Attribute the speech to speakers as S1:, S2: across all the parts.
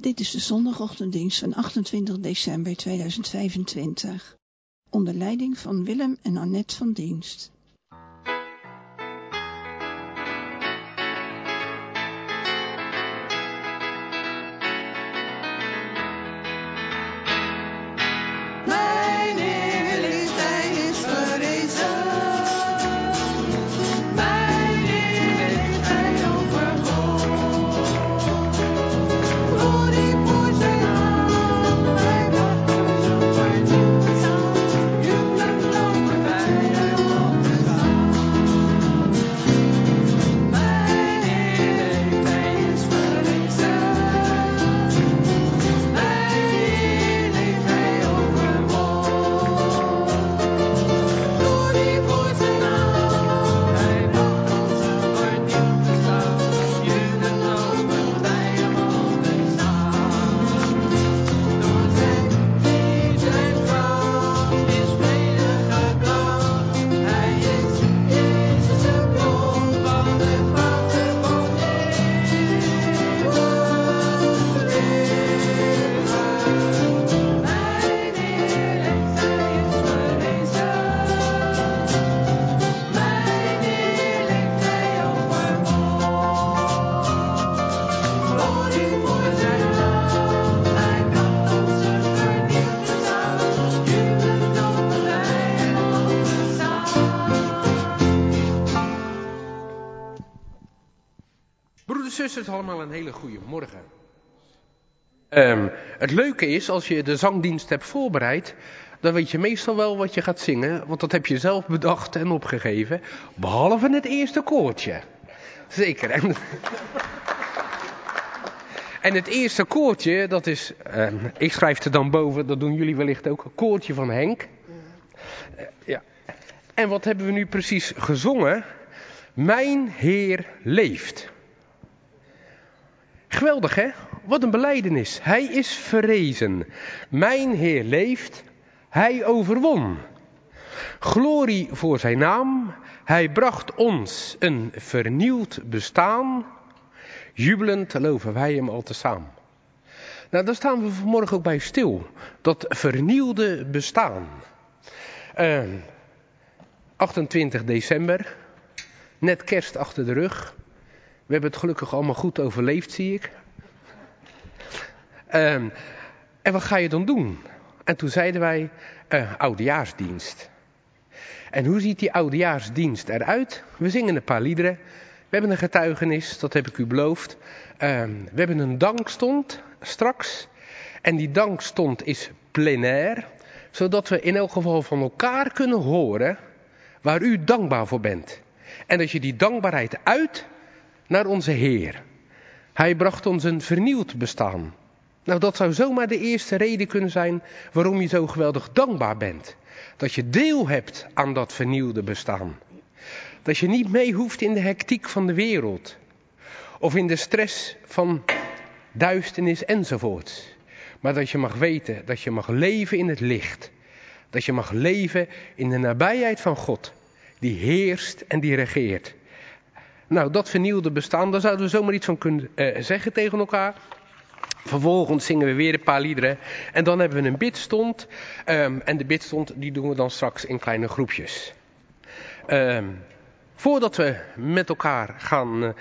S1: Dit is de zondagochtenddienst van 28 december 2025. Onder leiding van Willem en Annette van Dienst.
S2: Zusters, allemaal een hele goede morgen. Het leuke is, als je de zangdienst hebt voorbereid, dan weet je meestal wel wat je gaat zingen, want dat heb je zelf bedacht en opgegeven, behalve het eerste koortje. Zeker. En het eerste koortje, dat is, ik schrijf er dan boven, dat doen jullie wellicht ook, een koortje van Henk. Ja. En wat hebben we nu precies gezongen? Mijn Heer leeft. Geweldig, hè? Wat een belijdenis. Hij is verrezen. Mijn Heer leeft. Hij overwon. Glorie voor zijn naam. Hij bracht ons een vernieuwd bestaan. Jubelend loven wij hem al tezamen. Nou, daar staan we vanmorgen ook bij stil. Dat vernieuwde bestaan. 28 december. Net kerst achter de rug. We hebben het gelukkig allemaal goed overleefd, zie ik. En wat ga je dan doen? En toen zeiden wij, oudejaarsdienst. En hoe ziet die oudejaarsdienst eruit? We zingen een paar liederen. We hebben een getuigenis, dat heb ik u beloofd. We hebben een dankstond straks. En die dankstond is plenair. Zodat we in elk geval van elkaar kunnen horen waar u dankbaar voor bent. En dat je die dankbaarheid uit naar onze Heer. Hij bracht ons een vernieuwd bestaan. Nou, dat zou zomaar de eerste reden kunnen zijn waarom je zo geweldig dankbaar bent. Dat je deel hebt aan dat vernieuwde bestaan. Dat je niet mee hoeft in de hectiek van de wereld. Of in de stress van duisternis enzovoorts. Maar dat je mag weten, dat je mag leven in het licht. Dat je mag leven in de nabijheid van God. Die heerst en die regeert. Nou, dat vernieuwde bestaan, daar zouden we zomaar iets van kunnen zeggen tegen elkaar. Vervolgens zingen we weer een paar liederen. En dan hebben we een bidstond. En de bidstond die doen we dan straks in kleine groepjes. Voordat we met elkaar gaan,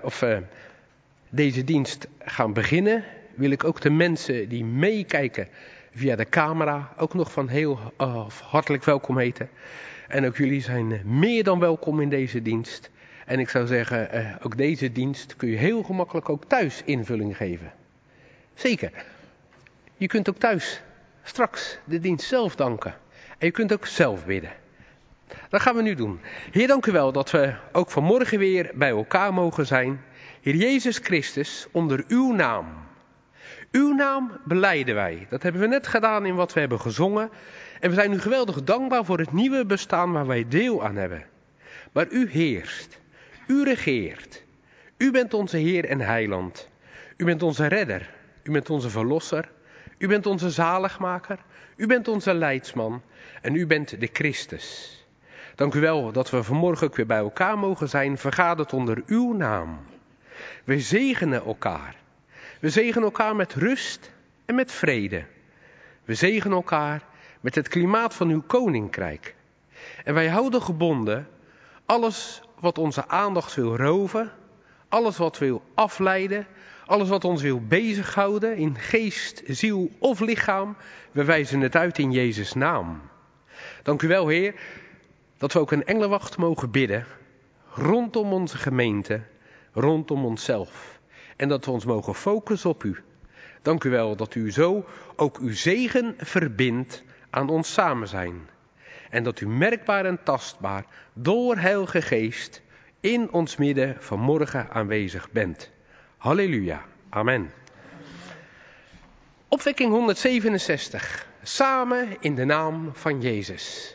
S2: deze dienst gaan beginnen, wil ik ook de mensen die meekijken via de camera ook nog van heel hartelijk welkom heten. En ook jullie zijn meer dan welkom in deze dienst. En ik zou zeggen, ook deze dienst kun je heel gemakkelijk ook thuis invulling geven. Zeker. Je kunt ook thuis straks de dienst zelf danken. En je kunt ook zelf bidden. Dat gaan we nu doen. Heer, dank u wel dat we ook vanmorgen weer bij elkaar mogen zijn. Heer Jezus Christus, onder uw naam. Uw naam belijden wij. Dat hebben we net gedaan in wat we hebben gezongen. En we zijn u geweldig dankbaar voor het nieuwe bestaan waar wij deel aan hebben. Maar u heerst. U regeert. U bent onze Heer en Heiland. U bent onze redder. U bent onze verlosser. U bent onze zaligmaker. U bent onze leidsman. En u bent de Christus. Dank u wel dat we vanmorgen ook weer bij elkaar mogen zijn, vergaderd onder uw naam. We zegenen elkaar. We zegenen elkaar met rust en met vrede. We zegenen elkaar met het klimaat van uw koninkrijk. En wij houden gebonden alles wat onze aandacht wil roven, alles wat wil afleiden, alles wat ons wil bezighouden in geest, ziel of lichaam. We wijzen het uit in Jezus' naam. Dank u wel, Heer, dat we ook een engelenwacht mogen bidden rondom onze gemeente, rondom onszelf. En dat we ons mogen focussen op u. Dank u wel dat u zo ook uw zegen verbindt aan ons samen zijn. En dat u merkbaar en tastbaar door Heilige Geest in ons midden vanmorgen aanwezig bent. Halleluja. Amen. Opwekking 167. Samen in de naam van Jezus.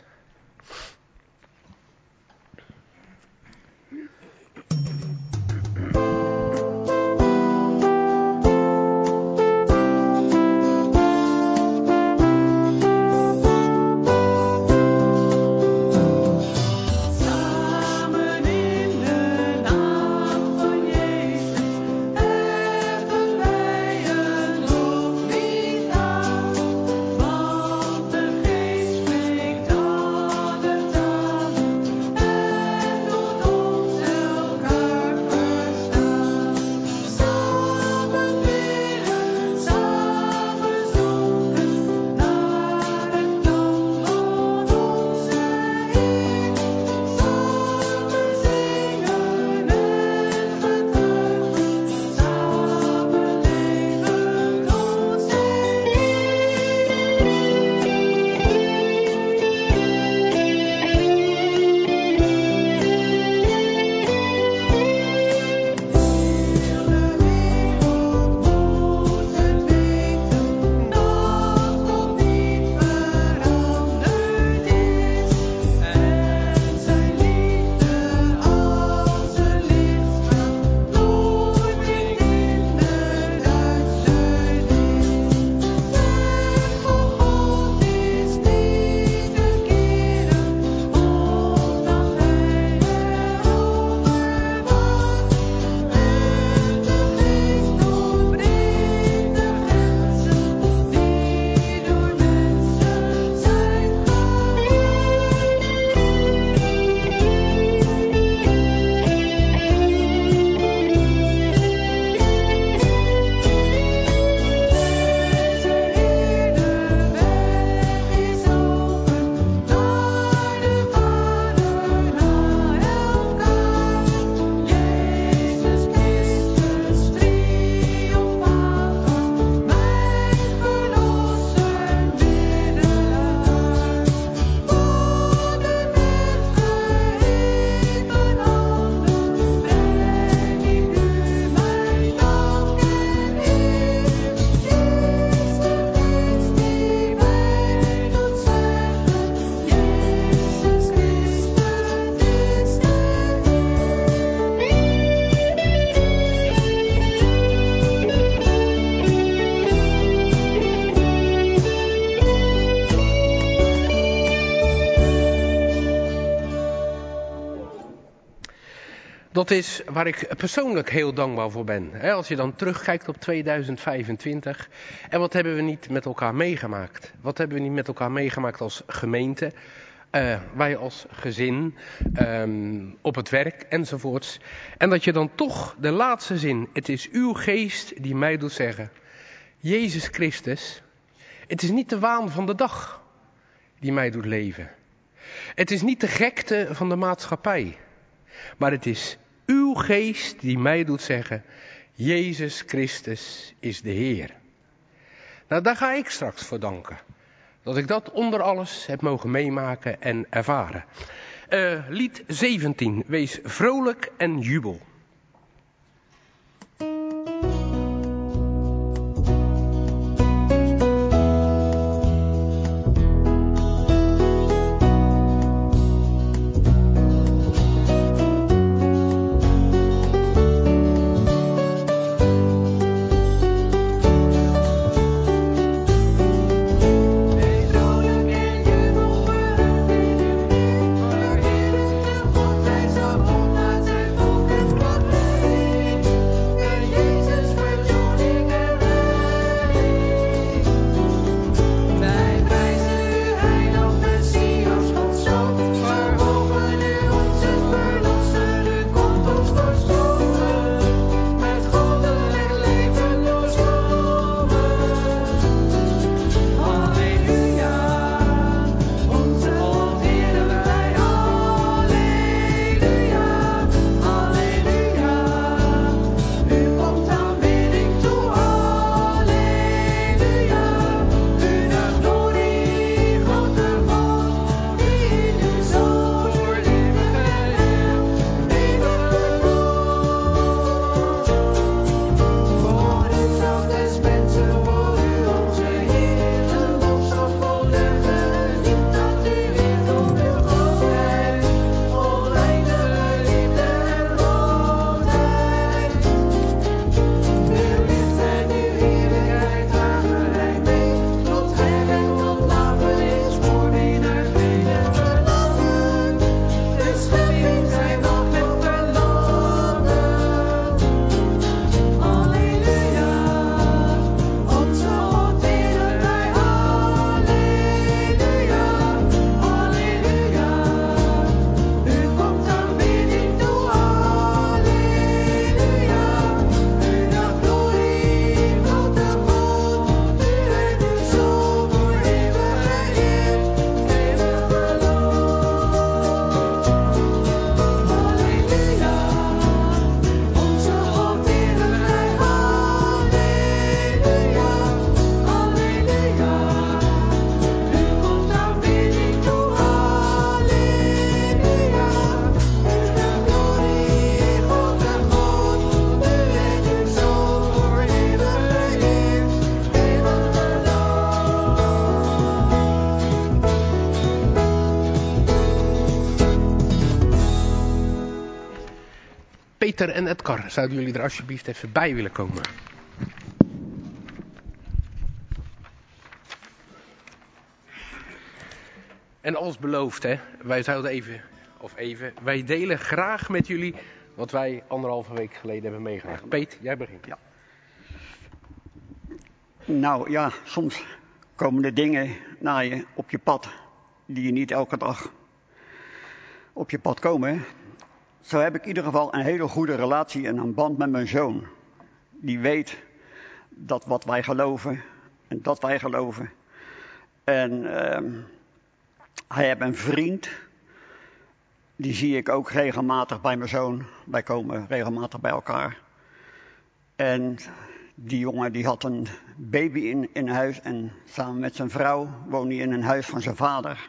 S2: Dat is waar ik persoonlijk heel dankbaar voor ben. Als je dan terugkijkt op 2025. En wat hebben we niet met elkaar meegemaakt? Wat hebben we niet met elkaar meegemaakt als gemeente? Wij als gezin, op het werk enzovoorts. En dat je dan toch de laatste zin. Het is uw geest die mij doet zeggen. Jezus Christus. Het is niet de waan van de dag die mij doet leven. Het is niet de gekte van de maatschappij. Maar het is uw geest die mij doet zeggen, Jezus Christus is de Heer. Nou, daar ga ik straks voor danken. Dat ik dat onder alles heb mogen meemaken en ervaren. Lied 17, wees vrolijk en jubel.
S3: God, wij zijn
S2: Peter en Edgar, zouden jullie er alsjeblieft even bij willen komen? En als beloofd, hè, wij delen graag met jullie wat wij 1,5 week geleden hebben meegemaakt. Peet, jij begint.
S3: Ja. Nou ja, soms komen er dingen naar je op je pad die je niet elke dag op je pad komen. Zo heb ik in ieder geval een hele goede relatie en een band met mijn zoon. Die weet dat wat wij geloven en dat wij geloven. En hij heeft een vriend, die zie ik ook regelmatig bij mijn zoon. Wij komen regelmatig bij elkaar. En die jongen die had een baby in huis en samen met zijn vrouw woonde hij in een huis van zijn vader.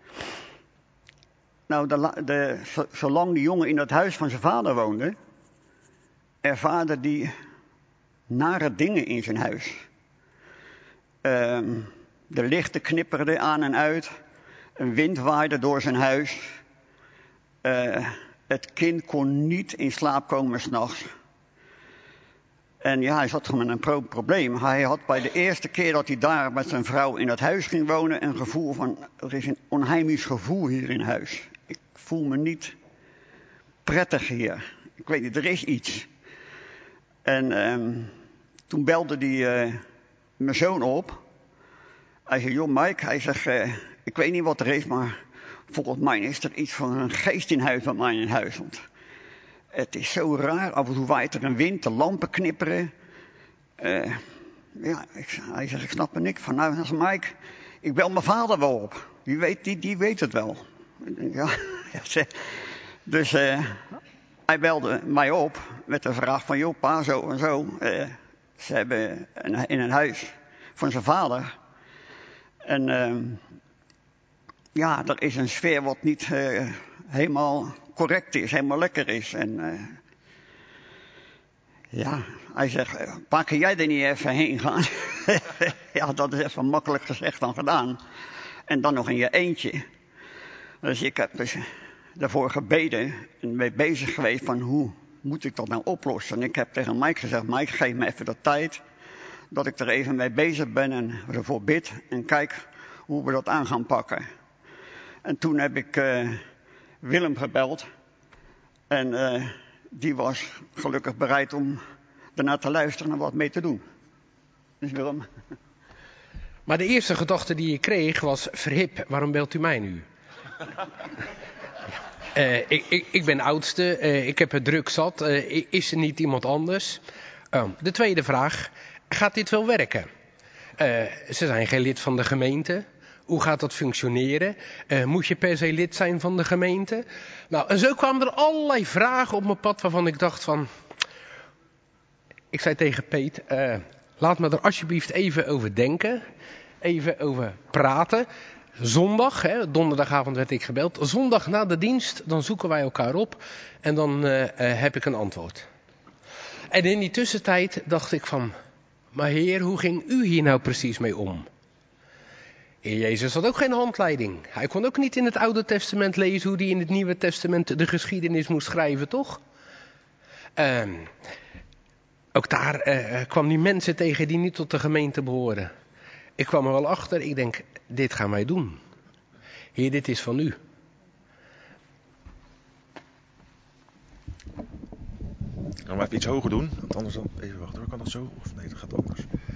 S3: Nou, zolang die jongen in dat huis van zijn vader woonde, ervaarde die nare dingen in zijn huis. De lichten knipperden aan en uit, een wind waaide door zijn huis. Het kind kon niet in slaap komen 's nachts. En ja, hij zat gewoon met een probleem. Hij had bij de eerste keer dat hij daar met zijn vrouw in dat huis ging wonen een gevoel van, er is een onheimisch gevoel hier in huis. Ik voel me niet prettig hier. Ik weet niet, er is iets. En toen belde hij mijn zoon op. Hij zei, joh Mike, hij zegt, ik weet niet wat er is, maar volgens mij is er iets van een geest in huis bij mij in huis. Want het is zo raar, af en toe waait er een wind, de lampen knipperen. Hij zegt, ik snap er niks van. Nou, dat is Mike, ik bel mijn vader wel op. Die weet het wel. Ja, dus hij belde mij op met de vraag van, joh pa, zo en zo. Ze hebben in een huis van zijn vader. En er is een sfeer wat niet helemaal correct is, helemaal lekker is. En hij zegt, pa, kun jij er niet even heen gaan? Ja, dat is even makkelijk gezegd dan gedaan. En dan nog in je eentje. Dus ik heb dus daarvoor gebeden en mee bezig geweest van hoe moet ik dat nou oplossen. En ik heb tegen Mike gezegd, Mike, geef me even de tijd dat ik er even mee bezig ben en ervoor bid en kijk hoe we dat aan gaan pakken. En toen heb ik Willem gebeld en die was gelukkig bereid om daarna te luisteren en wat mee te doen. Dus Willem.
S2: Maar de eerste gedachte die je kreeg was, verhip, waarom belt u mij nu? Ik ben oudste, ik heb het druk zat, is er niet iemand anders? De tweede vraag, gaat dit wel werken? Ze zijn geen lid van de gemeente. Hoe gaat dat functioneren? Moet je per se lid zijn van de gemeente? Nou, en zo kwamen er allerlei vragen op mijn pad waarvan ik dacht van... Ik zei tegen Peet, laat me er alsjeblieft even over denken. Even over praten. Zondag, donderdagavond werd ik gebeld. Zondag na de dienst, dan zoeken wij elkaar op. En dan heb ik een antwoord. En in die tussentijd dacht ik van... Maar Heer, hoe ging u hier nou precies mee om? Heer Jezus had ook geen handleiding. Hij kon ook niet in het Oude Testament lezen hoe hij in het Nieuwe Testament de geschiedenis moest schrijven, toch? Ook daar kwam die mensen tegen die niet tot de gemeente behoren. Ik kwam er wel achter, ik denk, dit gaan wij doen. Heer, dit is van u.
S4: Gaan we even iets hoger doen, want anders dan... Even wachten hoor, kan dat zo? Of nee, dat gaat anders.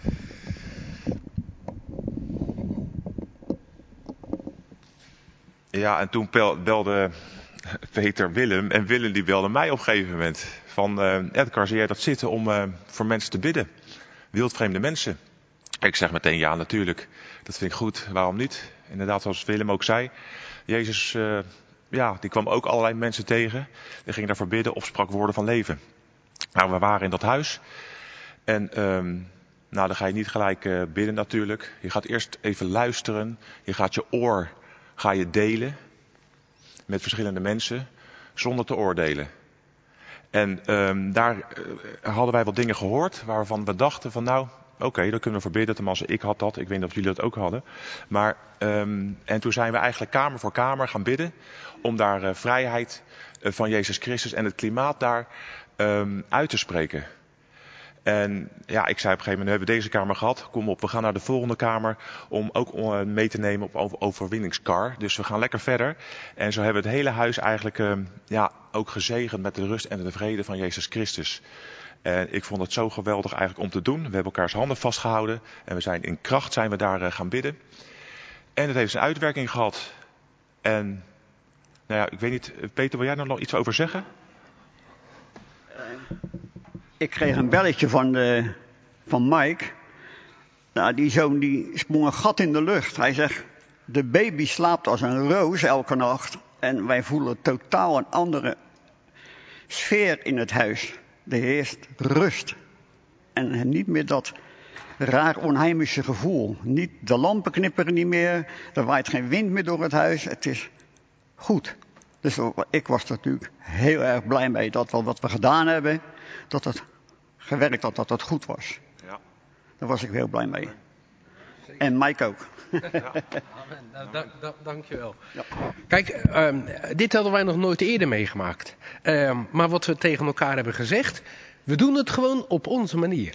S4: Ja, en toen belde Peter Willem. En Willem die belde mij op een gegeven moment. Van Edgar, zie jij dat zitten om voor mensen te bidden? Wildvreemde mensen. Ik zeg meteen ja, natuurlijk. Dat vind ik goed. Waarom niet? Inderdaad, zoals Willem ook zei. Jezus, die kwam ook allerlei mensen tegen. Die ging daarvoor bidden of sprak woorden van leven. Nou, we waren in dat huis. En dan ga je niet gelijk bidden natuurlijk. Je gaat eerst even luisteren. Je gaat je oor delen met verschillende mensen zonder te oordelen. En daar hadden wij wat dingen gehoord waarvan we dachten van nou, oké, dan kunnen we voor bidden. Tenminste, ik had dat. Ik weet niet of jullie dat ook hadden. Maar, en toen zijn we eigenlijk kamer voor kamer gaan bidden om daar vrijheid van Jezus Christus en het klimaat daar uit te spreken. En ja, ik zei op een gegeven moment, we hebben deze kamer gehad. Kom op, we gaan naar de volgende kamer om ook mee te nemen op overwinningskar. Dus we gaan lekker verder. En zo hebben we het hele huis eigenlijk ook gezegend met de rust en de vrede van Jezus Christus. En ik vond het zo geweldig eigenlijk om te doen. We hebben elkaars handen vastgehouden. En we zijn in kracht daar gaan bidden. En het heeft zijn uitwerking gehad. En nou ja, ik weet niet, Peter, wil jij er nog iets over zeggen?
S3: Ik kreeg een belletje van Mike. Nou, die zoon die sprong een gat in de lucht. Hij zegt, de baby slaapt als een roos elke nacht. En wij voelen totaal een andere sfeer in het huis. Er heerst rust. En niet meer dat raar onheimische gevoel. Niet, de lampen knipperen niet meer. Er waait geen wind meer door het huis. Het is goed. Dus ik was er natuurlijk heel erg blij mee dat wat we gedaan hebben, dat het gewerkt had, dat het goed was.
S4: Ja.
S3: Daar was ik heel blij mee. En Mike ook.
S2: Ja. Dankjewel. Ja. Kijk, dit hadden wij nog nooit eerder meegemaakt. Maar wat we tegen elkaar hebben gezegd, we doen het gewoon op onze manier.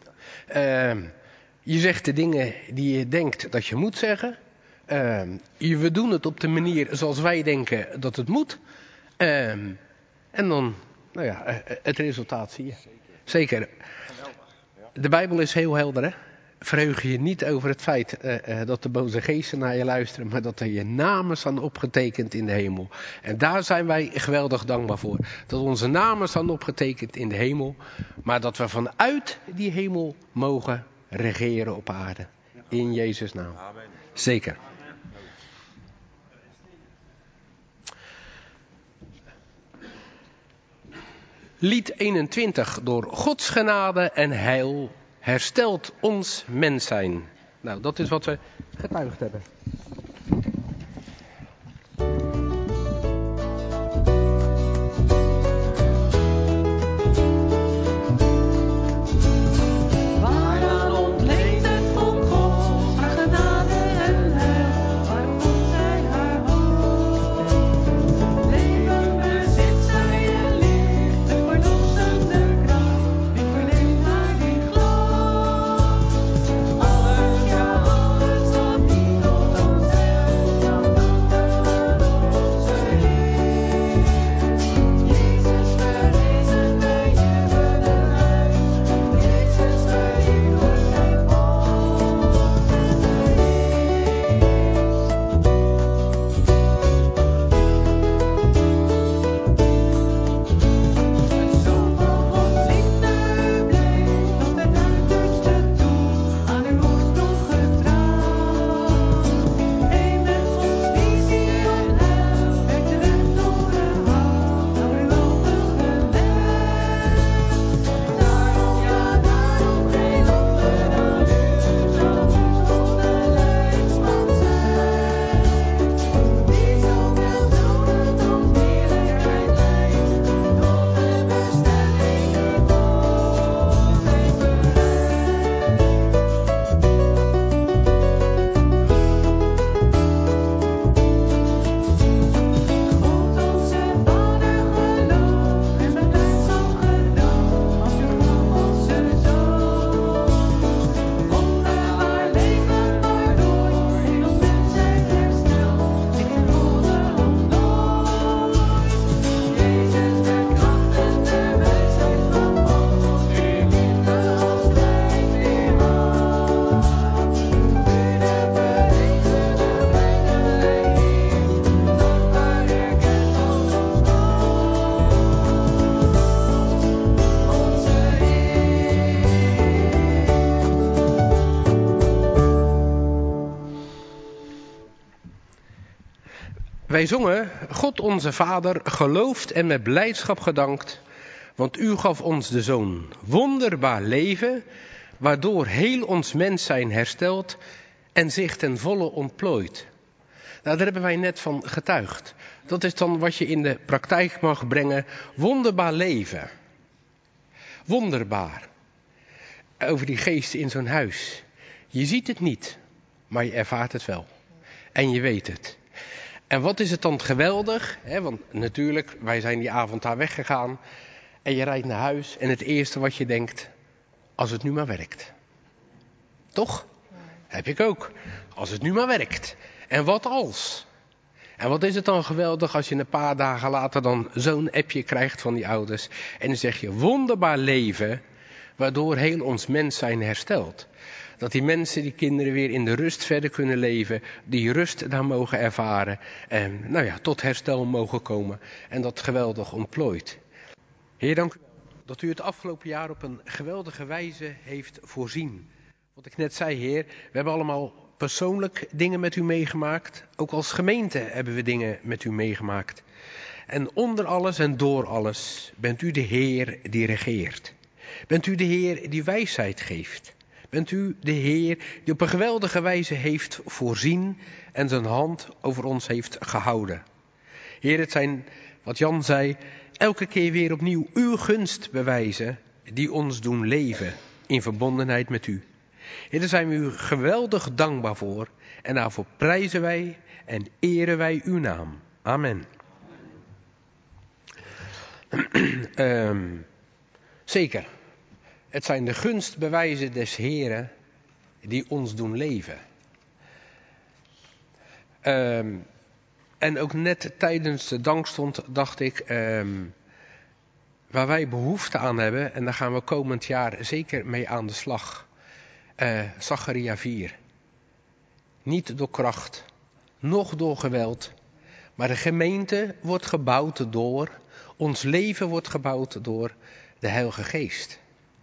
S2: Je zegt de dingen die je denkt dat je moet zeggen. We doen het op de manier zoals wij denken dat het moet. En dan, nou ja, het resultaat zie je. Zeker. De Bijbel is heel helder, hè? Verheug je niet over het feit dat de boze geesten naar je luisteren, maar dat er je namen staan opgetekend in de hemel. En daar zijn wij geweldig dankbaar voor. Dat onze namen staan opgetekend in de hemel, maar dat we vanuit die hemel mogen regeren op aarde. In Jezus' naam. Zeker. Lied 21. Door Gods genade en heil herstelt ons mens zijn. Nou, dat is wat we getuigd hebben. Wij zongen, God onze Vader, geloofd en met blijdschap gedankt, want u gaf ons de Zoon, wonderbaar leven, waardoor heel ons mens zijn herstelt en zich ten volle ontplooit. Nou, daar hebben wij net van getuigd. Dat is dan wat je in de praktijk mag brengen, wonderbaar leven. Wonderbaar. Over die geesten in zo'n huis. Je ziet het niet, maar je ervaart het wel. En je weet het. En wat is het dan geweldig? Want natuurlijk, wij zijn die avond daar weggegaan. En je rijdt naar huis en het eerste wat je denkt, als het nu maar werkt. Toch? Heb ik ook. Als het nu maar werkt. En wat als? En wat is het dan geweldig als je een paar dagen later dan zo'n appje krijgt van die ouders. En dan zeg je, wonderbaar leven, waardoor heel ons mens zijn herstelt. Dat die mensen, die kinderen weer in de rust verder kunnen leven. Die rust daar mogen ervaren. En tot herstel mogen komen. En dat geweldig ontplooit. Heer, dank u wel dat u het afgelopen jaar op een geweldige wijze heeft voorzien. Wat ik net zei, Heer, we hebben allemaal persoonlijk dingen met u meegemaakt. Ook als gemeente hebben we dingen met u meegemaakt. En onder alles en door alles bent u de Heer die regeert. Bent u de Heer die wijsheid geeft. Bent u de Heer die op een geweldige wijze heeft voorzien en zijn hand over ons heeft gehouden. Heer, het zijn, wat Jan zei, elke keer weer opnieuw uw gunst bewijzen die ons doen leven in verbondenheid met u. Heer, daar zijn we u geweldig dankbaar voor en daarvoor prijzen wij en eren wij uw naam. Amen. Zeker, het zijn de gunstbewijzen des Heren die ons doen leven. En ook net tijdens de dankstond dacht ik, waar wij behoefte aan hebben, en daar gaan we komend jaar zeker mee aan de slag. Zacharia 4. Niet door kracht, noch door geweld, maar de gemeente wordt gebouwd door, ons leven wordt gebouwd door de Heilige Geest.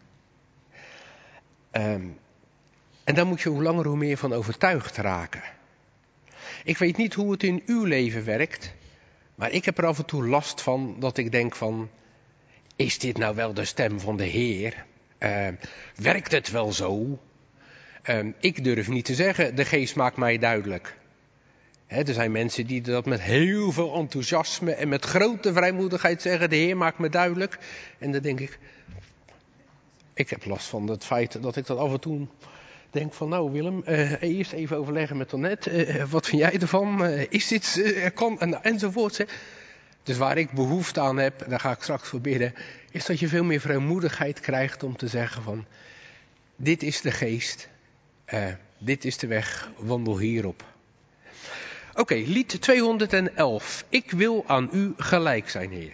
S2: En daar moet je hoe langer hoe meer van overtuigd raken. Ik weet niet hoe het in uw leven werkt, maar ik heb er af en toe last van dat ik denk van, is dit nou wel de stem van de Heer? Werkt het wel zo? Ik durf niet te zeggen, de Geest maakt mij duidelijk. Er zijn mensen die dat met heel veel enthousiasme en met grote vrijmoedigheid zeggen, de Heer maakt me duidelijk. En dan denk ik heb last van het feit dat ik dat af en toe denk van, nou Willem, eerst even overleggen met Annette, wat vind jij ervan? Is dit, enzovoort. Dus waar ik behoefte aan heb, daar ga ik straks voor bidden, is dat je veel meer vrijmoedigheid krijgt om te zeggen van, dit is de Geest, dit is de weg, wandel hierop. Oké, lied 211. Ik wil aan u gelijk zijn, Heer.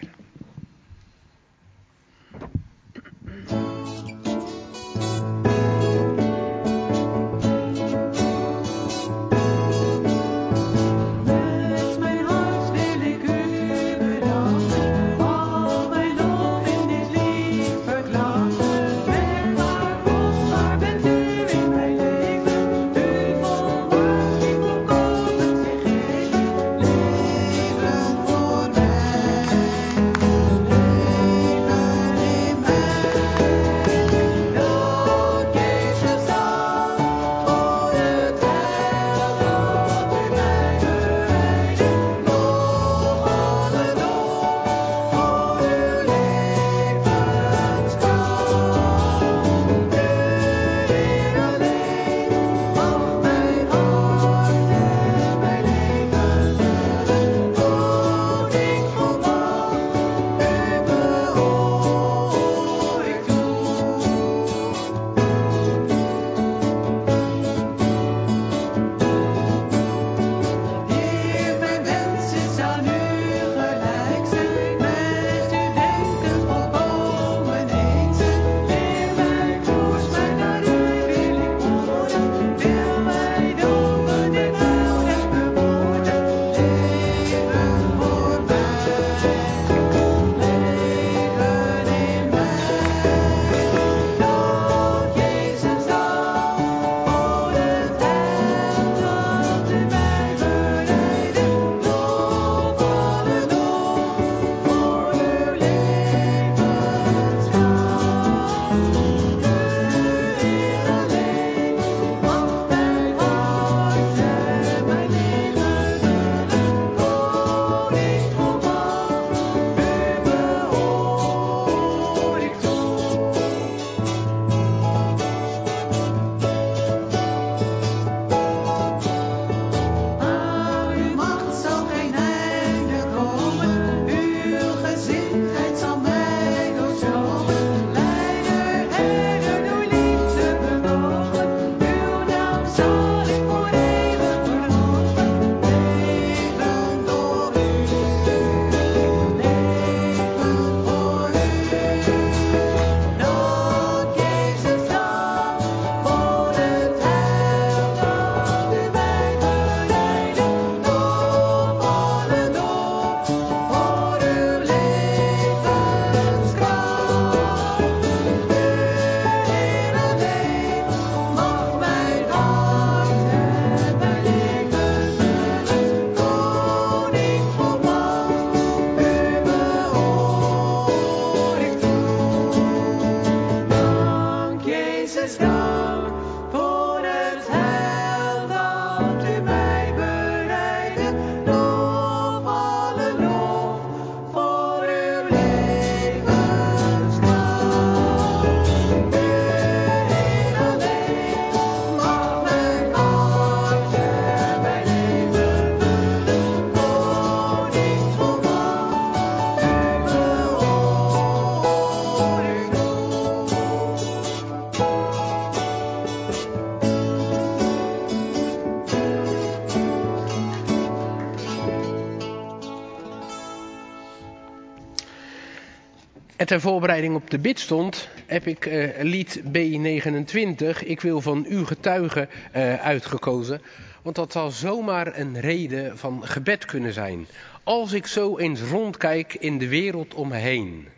S2: En ter voorbereiding op de bidstond heb ik lied B29, Ik wil van u getuigen, uitgekozen. Want dat zal zomaar een reden van gebed kunnen zijn. Als ik zo eens rondkijk in de wereld om me heen.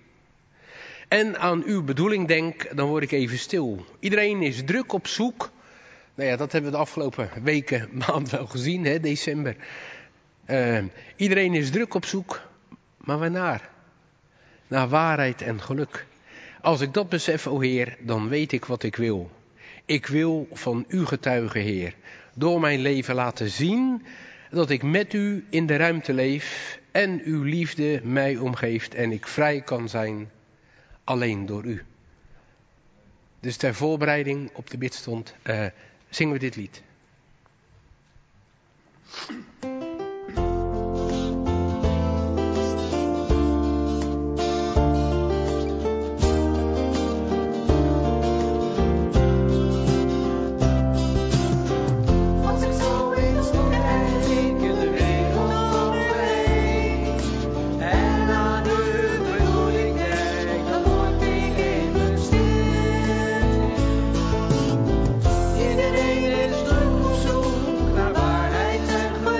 S2: En aan uw bedoeling denk, dan word ik even stil. Iedereen is druk op zoek. Nou ja, dat hebben we de afgelopen weken, maand wel gezien, hè, december. Iedereen is druk op zoek, maar waarnaar? Naar waarheid en geluk. Als ik dat besef, o Heer, dan weet ik wat ik wil. Ik wil van u getuigen, Heer. Door mijn leven laten zien dat ik met u in de ruimte leef en uw liefde mij omgeeft en ik vrij kan zijn alleen door u. Dus ter voorbereiding op de bidstond zingen we dit lied.
S5: Iedereen is druk op zoek naar waarheid en geluk.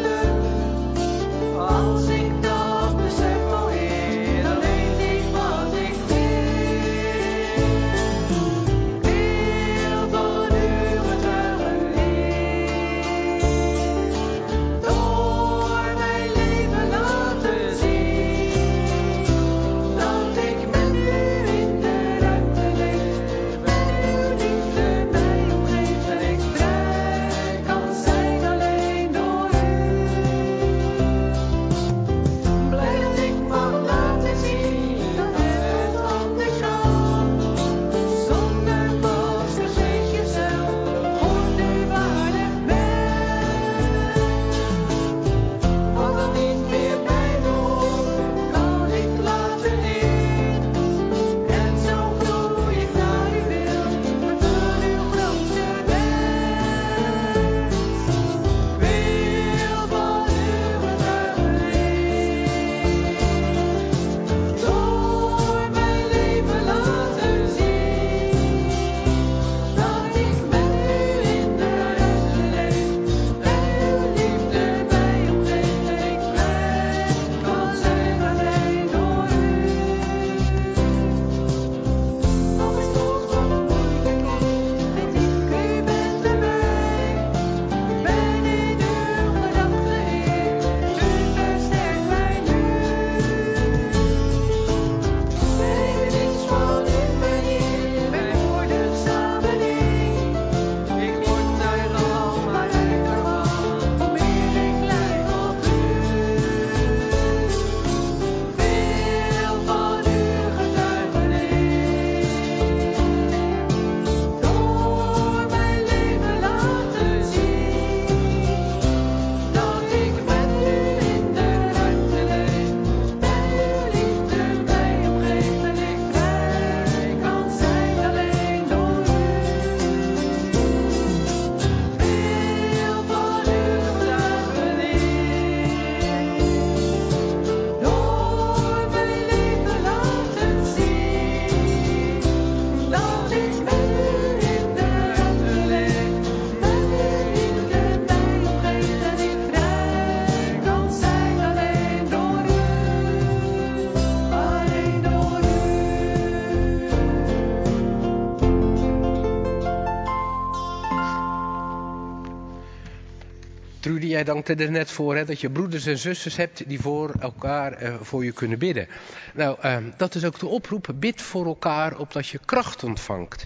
S2: Trudy, jij dankte er net voor, hè, dat je broeders en zusters hebt die voor elkaar voor je kunnen bidden. Nou, dat is ook de oproep. Bid voor elkaar opdat je kracht ontvangt.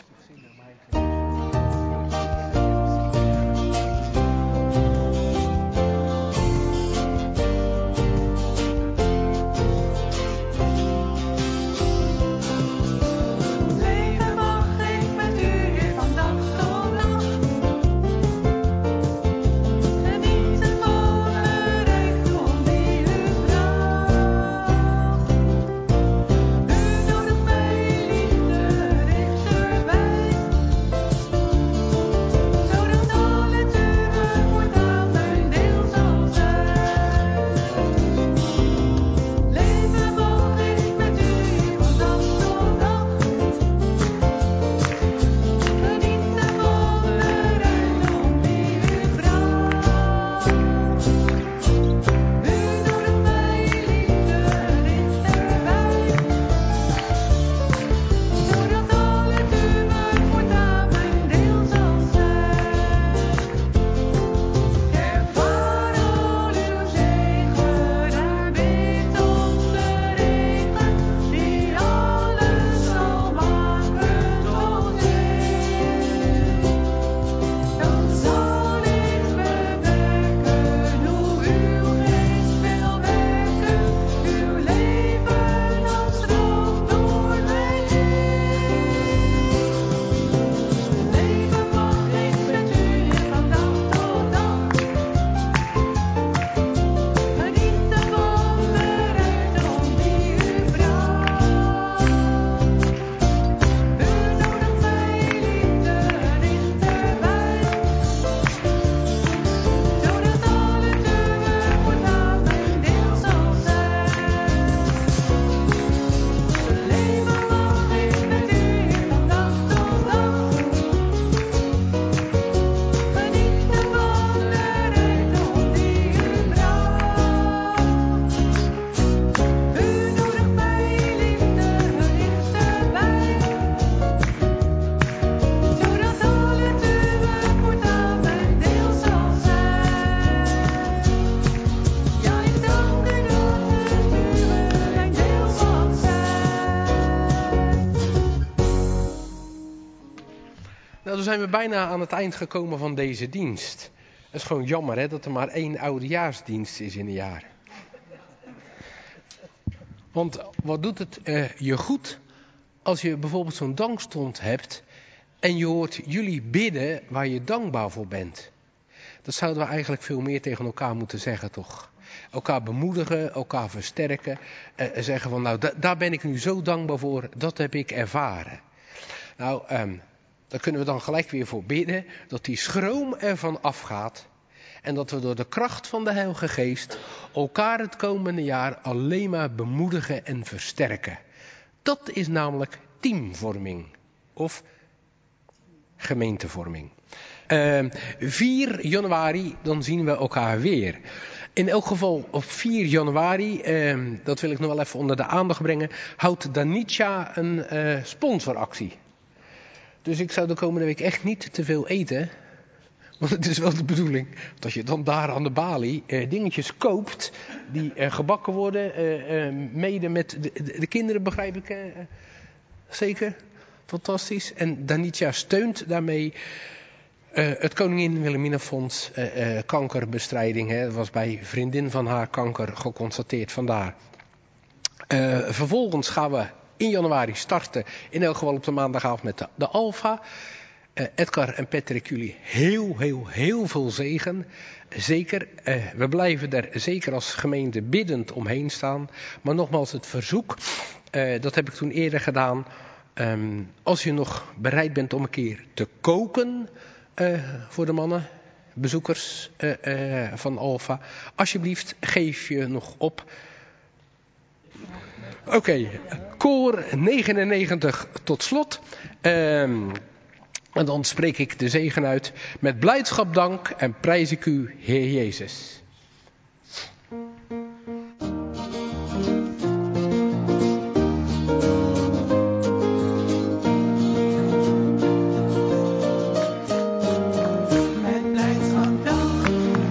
S2: Nou, dan zijn we bijna aan het eind gekomen van deze dienst. Het is gewoon jammer, hè, dat er maar 1 oudejaarsdienst is in een jaar. Want wat doet het je goed als je bijvoorbeeld zo'n dankstond hebt en je hoort jullie bidden waar je dankbaar voor bent. Dat zouden we eigenlijk veel meer tegen elkaar moeten zeggen, toch? Elkaar bemoedigen, elkaar versterken. Zeggen van, nou, daar ben ik nu zo dankbaar voor, dat heb ik ervaren. Nou, daar kunnen we dan gelijk weer voor bidden, dat die schroom ervan afgaat. En dat we door de kracht van de Heilige Geest elkaar het komende jaar alleen maar bemoedigen en versterken. Dat is namelijk teamvorming of gemeentevorming. 4 januari, dan zien we elkaar weer. In elk geval op 4 januari, dat wil ik nog wel even onder de aandacht brengen, houdt Danica een sponsoractie. Dus ik zou de komende week echt niet te veel eten. Want het is wel de bedoeling dat je dan daar aan de balie dingetjes koopt die gebakken worden. Mede met de kinderen, begrijp ik. Zeker. Fantastisch. En Danica steunt daarmee het Koningin Wilhelmina Fonds kankerbestrijding. Hè. Dat was bij vriendin van haar kanker geconstateerd, vandaar. Vervolgens gaan we in januari starten. In elk geval op de maandagavond met de Alpha. Edgar en Patrick, jullie heel veel zegen. Zeker, we blijven er zeker als gemeente biddend omheen staan. Maar nogmaals, het verzoek, dat heb ik toen eerder gedaan. Als je nog bereid bent om een keer te koken voor de mannen, bezoekers van Alpha. Alsjeblieft, geef je nog op. Oké, koor 99 tot slot. En dan spreek ik de zegen uit. Met blijdschap dank en prijs ik u, Heer Jezus.
S5: Met blijdschap dank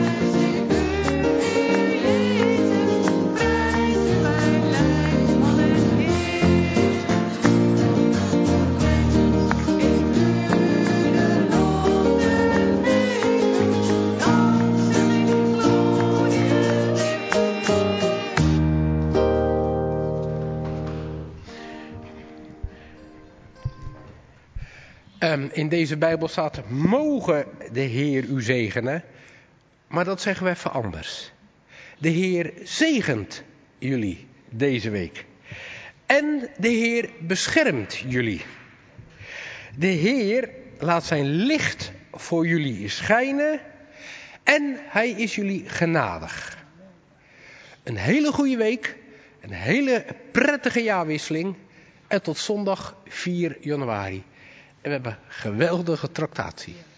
S2: In deze Bijbel staat, mogen de Heer u zegenen. Maar dat zeggen we even anders. De Heer zegent jullie deze week. En de Heer beschermt jullie. De Heer laat zijn licht voor jullie schijnen. En hij is jullie genadig. Een hele goede week. Een hele prettige jaarwisseling. En tot zondag 4 januari. En we hebben geweldige tractatie.